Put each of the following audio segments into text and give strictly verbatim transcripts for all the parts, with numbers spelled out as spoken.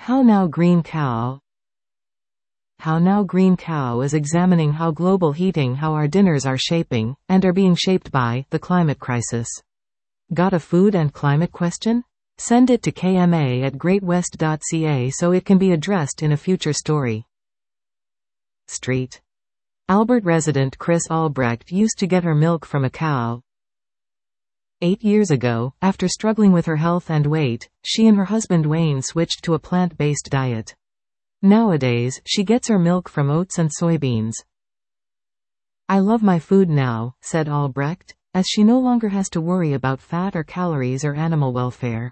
How Now Green Cow. How Now Green Cow is examining how global heating, how our dinners are shaping, and are being shaped by, the climate crisis. Got a food and climate question? Send it to k m a at great west dot c a so it can be addressed in a future story. Street. Albert resident Chris Albrecht used to get her milk from a cow. Eight years ago, after struggling with her health and weight, she and her husband Wayne switched to a plant-based diet. Nowadays, she gets her milk from oats and soybeans. I love my food now, said Albrecht, as she no longer has to worry about fat or calories or animal welfare.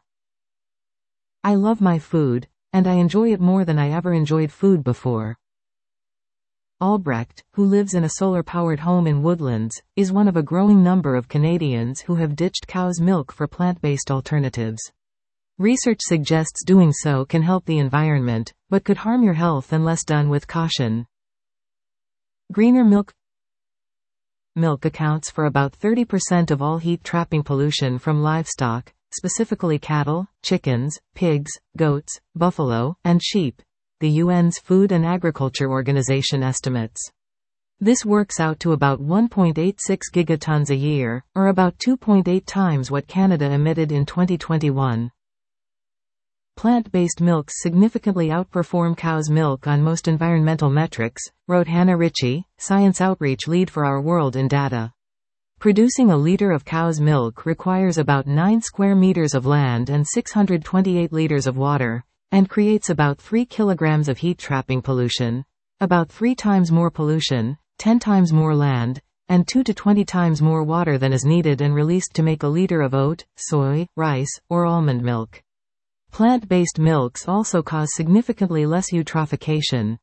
I love my food, and I enjoy it more than I ever enjoyed food before. Albrecht, who lives in a solar-powered home in Woodlands, is one of a growing number of Canadians who have ditched cow's milk for plant-based alternatives. Research suggests doing so can help the environment, but could harm your health unless done with caution. Greener milk. Milk accounts for about thirty percent of all heat-trapping pollution from livestock, specifically cattle, chickens, pigs, goats, buffalo, and sheep, the U N's Food and Agriculture Organization estimates. This works out to about one point eight six gigatons a year, or about two point eight times what Canada emitted in twenty twenty-one. Plant-based milks significantly outperform cow's milk on most environmental metrics, wrote Hannah Ritchie, Science Outreach Lead for Our World in Data. Producing a liter of cow's milk requires about nine square meters of land and six hundred twenty-eight liters of water, and creates about three kilograms of heat-trapping pollution, about three times more pollution, ten times more land, and two to twenty times more water than is needed and released to make a liter of oat, soy, rice, or almond milk. Plant-based milks also cause significantly less eutrophication.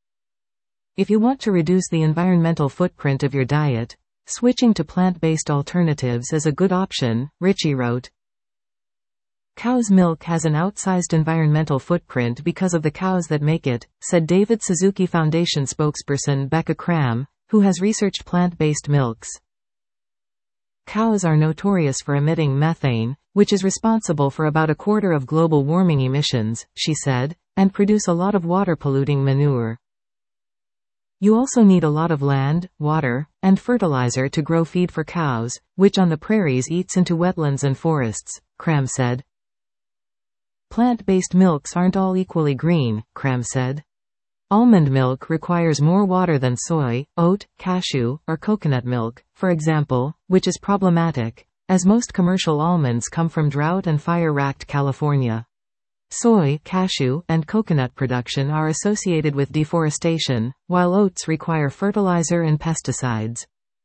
If you want to reduce the environmental footprint of your diet, switching to plant-based alternatives is a good option, Ritchie wrote. Cow's milk has an outsized environmental footprint because of the cows that make it, said David Suzuki Foundation spokesperson Becca Cram, who has researched plant-based milks. Cows are notorious for emitting methane, which is responsible for about a quarter of global warming emissions, she said, and produce a lot of water-polluting manure. You also need a lot of land, water, and fertilizer to grow feed for cows, which on the prairies eats into wetlands and forests, Cram said. Plant-based milks aren't all equally green, Cram said. Almond milk requires more water than soy, oat, cashew, or coconut milk, for example, which is problematic, as most commercial almonds come from drought and fire-racked California. Soy, cashew, and coconut production are associated with deforestation, while oats require fertilizer and pesticides.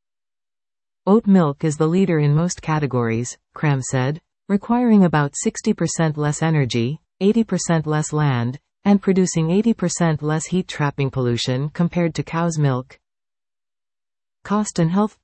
Oat milk is the leader in most categories, Cram said, requiring about sixty percent less energy, eighty percent less land, and producing eighty percent less heat-trapping pollution compared to cow's milk. Cost and health.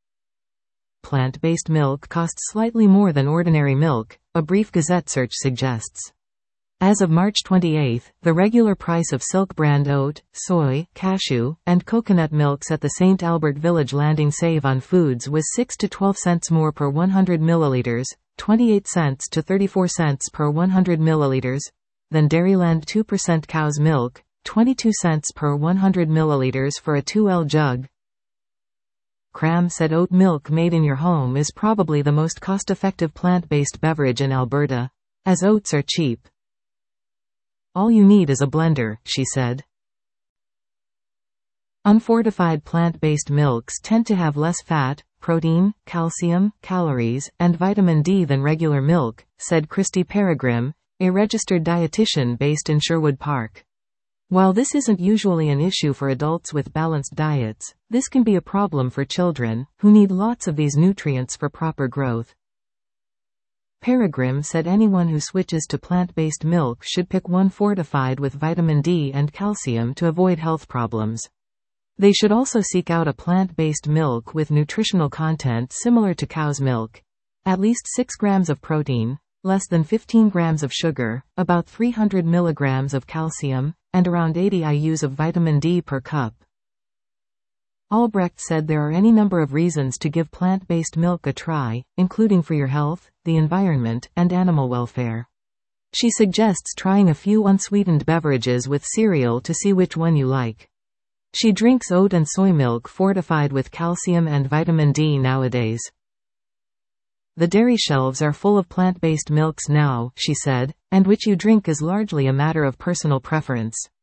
Plant-based milk costs slightly more than ordinary milk, a brief Gazette search suggests. As of March twenty-eighth, the regular price of Silk brand oat, soy, cashew, and coconut milks at the Saint Albert Village Landing Save on Foods was six to twelve cents more per one hundred milliliters, twenty-eight cents to thirty-four cents per one hundred milliliters, than Dairyland two percent cow's milk, twenty-two cents per one hundred milliliters for a two L jug. Cram said oat milk made in your home is probably the most cost-effective plant-based beverage in Alberta, as oats are cheap. All you need is a blender, she said. Unfortified plant-based milks tend to have less fat, protein, calcium, calories, and vitamin D than regular milk, said Christy Peregrine, a registered dietitian based in Sherwood Park. While this isn't usually an issue for adults with balanced diets, this can be a problem for children, who need lots of these nutrients for proper growth. Peregrine said anyone who switches to plant-based milk should pick one fortified with vitamin D and calcium to avoid health problems. They should also seek out a plant-based milk with nutritional content similar to cow's milk. At least six grams of protein, less than fifteen grams of sugar, about three hundred milligrams of calcium, and around eighty I U's of vitamin D per cup. Albrecht said there are any number of reasons to give plant-based milk a try, including for your health, the environment, and animal welfare. She suggests trying a few unsweetened beverages with cereal to see which one you like. She drinks oat and soy milk fortified with calcium and vitamin D nowadays. The dairy shelves are full of plant-based milks now, she said, and which you drink is largely a matter of personal preference.